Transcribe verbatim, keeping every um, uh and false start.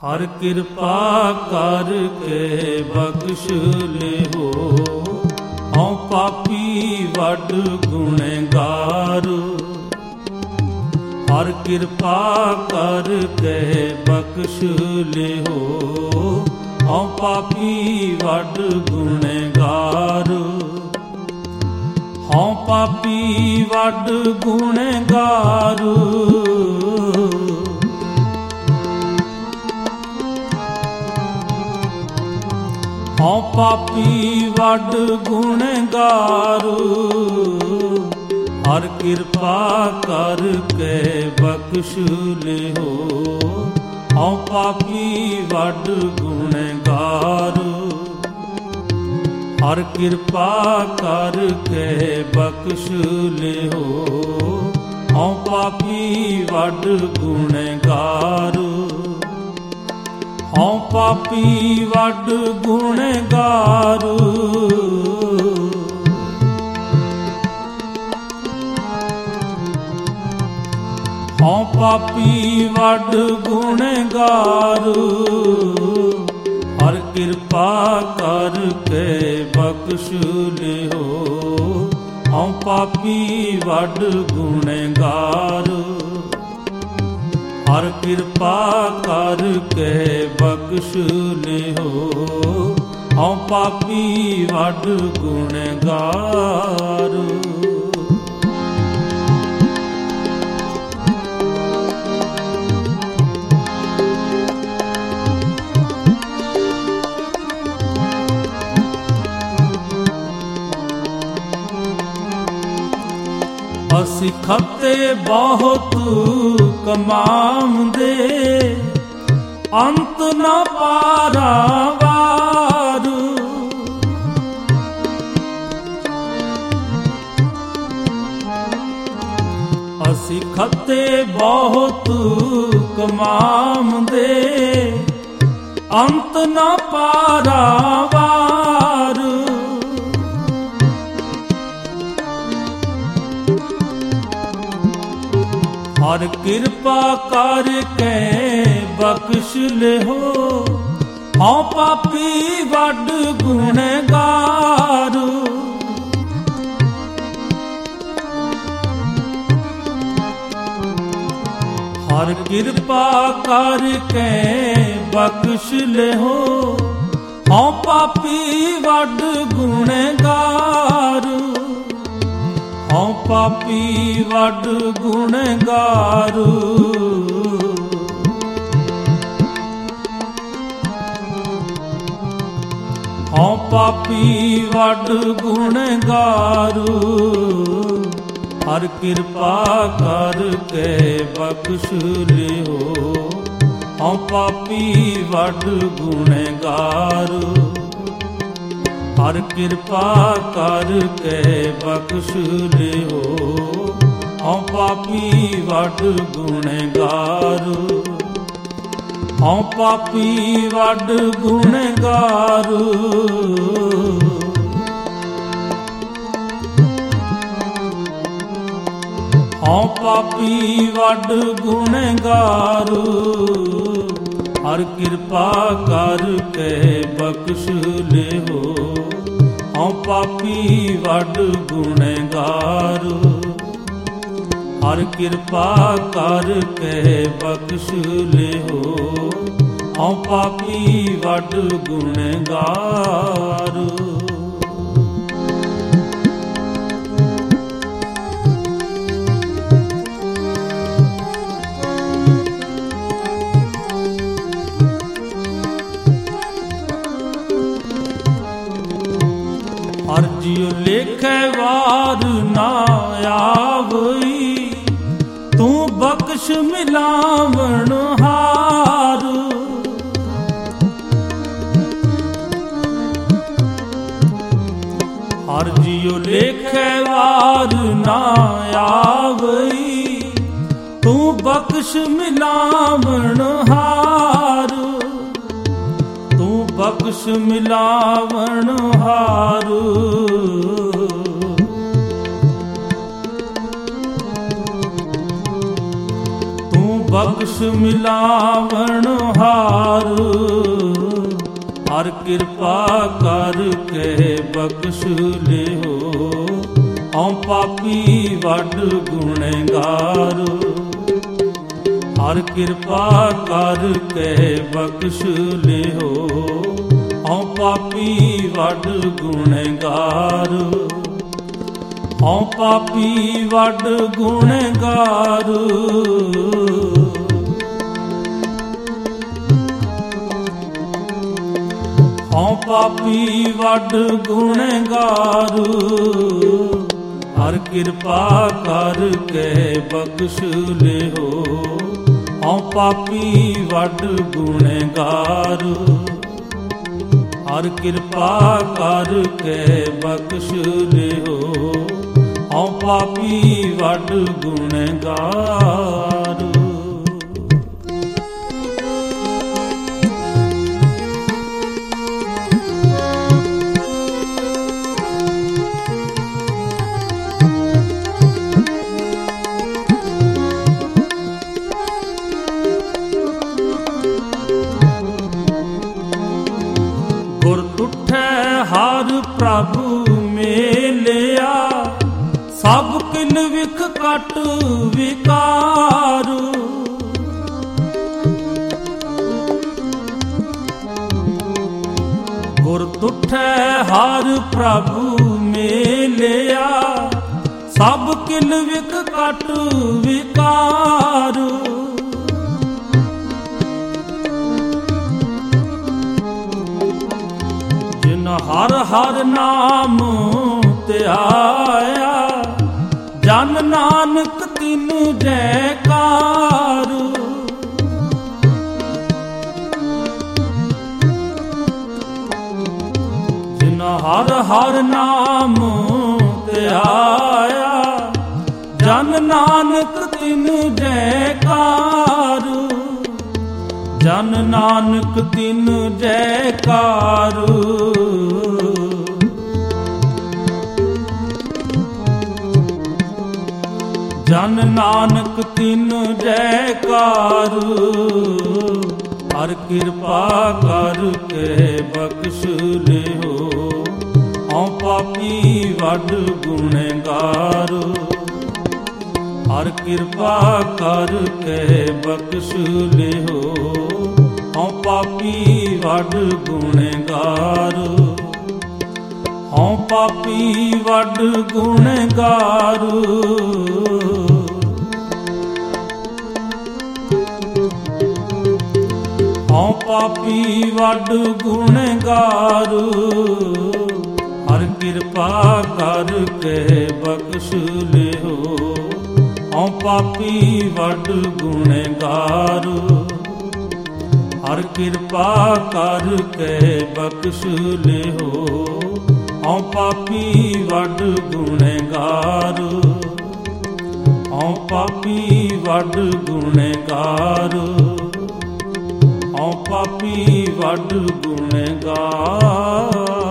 ਹਰ ਕਿਰਪਾ ਕਰਕੇ ਬਖਸ਼ ਲਿਓ। ਹਉ ਪਾਪੀ ਵੱਡ ਗੁਣੇਗਾਰ, ਹਰ ਕਿਰਪਾ ਕਰਕੇ ਬਖਸ਼ ਲਿਓ। ਹਉ ਪਾਪੀ ਵੱਡ ਗੁਣੇਗਾਰ, ਹਉ ਪਾਪੀ ਵੱਡ ਗੁਣੇਗਾਰ। ਹਉ ਪਾਪੀ ਵੱਡ ਗੁਣੇਗਾਰ, ਹਰ ਕਿਰਪਾ ਕਰਕੇ ਬਖਸ਼ ਲਿਓ। ਹਉ ਪਾਪੀ ਵੱਡ ਗੁਣੇਗਾਰ, ਹਰ ਕਿਰਪਾ ਕਰਕੇ ਬਖਸ਼ ਲਿਓ। ਹਉ ਪਾਪੀ ਵੱਡ ਗੁਣੇਗਾਰ, ਹਉ ਪਾਪੀ ਵੱਡ ਗੁਣੇਗਾਰ। ਹਉ ਪਾਪੀ ਵੱਡ ਗੁਣੇਗਾਰ, ਹਰ ਕਿਰਪਾ ਕਰਕੇ ਬਖਸ਼ ਲਿਓ। ਹਉ ਪਾਪੀ ਵੱਡ ਗੁਣੇਗਾਰ, ਹਰ ਕਿਰਪਾ ਕਰਕੇ ਬਖਸ਼ ਲਿਓ। ਹਉ ਪਾਪੀ ਵੱਡ ਗੁਣੇਗਾਰ। ਅਸੀਂ ਖੱਤੇ ਬਹੁਤ ਕਮਾਉਂਦੇ, ਅੰਤ ਨਾ ਪਾਰਾਵਾਰ। ਅਸੀਂ ਖੱਤੇ ਬਹੁਤ ਕਮਾਉਂਦੇ, ਅੰਤ ਨਾ ਪਾਰਾਵਾਰ। ਹਰ ਕਿਰਪਾ ਕਰਕੇ ਬਖਸ਼ ਲਿਓ। ਹਉ ਪਾਪੀ ਵੱਡ ਗੁਣੇਗਾਰ, ਹਰ ਕਿਰਪਾ ਕਰਕੇ ਬਖਸ਼ ਲਿਓ। ਹਉ ਪਾਪੀ ਵੱਡ ਗੁਣੇਗਾਰ, ਹਉ ਪਾਪੀ ਵੱਡ ਗੁਣੇਗਾਰ। ਹਉ ਪਾਪੀ ਵੱਡ ਗੁਣੇਗਾਰ, ਹਰ ਕਿਰਪਾ ਕਰਕੇ ਬਖਸ਼ ਲਿਓ। ਹਉ ਪਾਪੀ ਵੱਡ ਗੁਣੇਗਾਰ, ਹਰ ਕਿਰਪਾ ਕਰਕੇ ਬਖਸ਼ ਲਿਓ। ਹਉ ਪਾਪੀ ਵੱਡ ਗੁਣੇਗਾਰ, ਹਉ ਪਾਪੀ ਵੱਡ ਗੁਣੇਗਾਰ। ਹਉ ਪਾਪੀ ਵੱਡ ਗੁਣੇਗਾਰ, ਹਰ ਕਿਰਪਾ ਕਰਕੇ ਬਖਸ਼ ਲਿਓ। ਹਉ ਪਾਪੀ ਵੱਡ ਗੁਣੇਗਾਰ, ਹਰ ਕਿਰਪਾ ਕਰਕੇ ਬਖਸ਼ ਲਿਓ। ਹਉ ਪਾਪੀ ਵੱਡ ਗੁਣੇਗਾਰ। ਹਰ ਜਿਉ ਲੇਖੈ ਵਾਰ ਨਾ ਆਵਈ, ਤੂੰ ਬਖਸ਼ ਮਿਲਾਵਣ ਹਾਰ। ਹਰ ਜਿਉ ਲੇਖੈ ਵਾਰ ਨਾ ਆਵਈ, ਤੂੰ ਬਖਸ਼ ਮਿਲਾਵਣ ਹਾਰ। ਤੂੰ ਬਖਸ਼ ਮਿਲਾਵਣ ਹਾਰ। ਤੂੰ ਬਖਸ਼ ਬਖਸ਼ ਮਿਲਾਵਣ ਹਾਰ, ਹਰ ਕਿਰਪਾ ਕਰਕੇ ਬਖਸ਼ ਲਿਓ। ਹਉ ਪਾਪੀ ਵੱਡ ਗੁਣੇਗਾਰ, ਹਰ ਕਿਰਪਾ ਕਰਕੇ ਬਖਸ਼ ਲਿਓ। ਹਉ ਪਾਪੀ ਵੱਡ ਗੁਣੇਗਾਰ, ਹਉ ਪਾਪੀ ਵੱਡ ਗੁਣੇਗਾਰ। ਹਉ ਪਾਪੀ ਵੱਡ ਗੁਣੇਗਾਰ, ਹਰ ਕਿਰਪਾ ਕਰਕੇ ਬਖਸ਼ ਲਿਓ। ਹਉ ਪਾਪੀ ਵੱਡ ਗੁਣੇਗਾਰ, ਹਰ ਕਿਰਪਾ ਕਰਕੇ ਬਖਸ਼ ਲਿਓ। ਹਉ ਪਾਪੀ ਵੱਡ ਗੁਣੇਗਾਰ। ਗੁਰ ਤੁਠੈ ਹਰ ਪ੍ਰਭੂ ਮੇਲਿਆ, ਸਭ ਕਿਲ ਵਿਖ ਕਟ ਵਿਕਾਰ। ਗੁਰ ਤੁਠੈ ਹਰ ਪ੍ਰਭੂ ਮੇਲਿਆ, ਸਭ ਕਿਲ ਵਿਖ ਕਟ ਵਿਕਾਰ। ਹਰ ਹਰ ਨਾਮ ਧਿਆਇਆ, ਜਨ ਨਾਨਕ ਤਿਨੁ ਜੈਕਾਰ। ਜਿਨ ਹਰ ਹਰ ਨਾਮ ਧਿਆਇਆ, ਜਨ ਨਾਨਕ ਤਿਨੁ ਜੈਕਾਰ। ਜਨ ਨਾਨਕ ਤਿਨੁ ਜੈਕਾਰ। ਜਨ ਨਾਨਕ ਤਿਨੁ ਜੈਕਾਰ। ਹਰ ਕਿਰਪਾ ਕਰਕੇ ਬਖਸ਼ ਲਿਓ। ਹਉ ਪਾਪੀ ਵੱਡ ਗੁਣੇਗਾਰ, ਹਰ ਕਿਰਪਾ ਕਰਕੇ ਬਖਸ਼ ਲਿਓ। ਹਉ ਪਾਪੀ ਵੱਡ ਗੁਣੇਗਾਰ, ਹਉ ਪਾਪੀ ਵੱਡ ਗੁਣੇਗਾਰ। ਹਉ ਪਾਪੀ ਵੱਡ ਗੁਣੇਗਾਰ, ਹਰ ਕਿਰਪਾ ਕਰਕੇ ਬਖਸ਼ ਲਿਓ। ਹਉ ਪਾਪੀ ਵੱਡ ਗੁਣੇਗਾਰ, ਹਰ ਕਿਰਪਾ ਕਰਕੇ ਬਖਸ਼ ਲਿਓ। ਹਉ ਪਾਪੀ ਵੱਡ ਗੁਣੇਗਾਰ, ਹਉ ਪਾਪੀ ਵੱਡ ਗੁਣੇਗਾਰ। ਹਉ ਪਾਪੀ ਵੱਡ ਗੁਣੇਗਾਰ।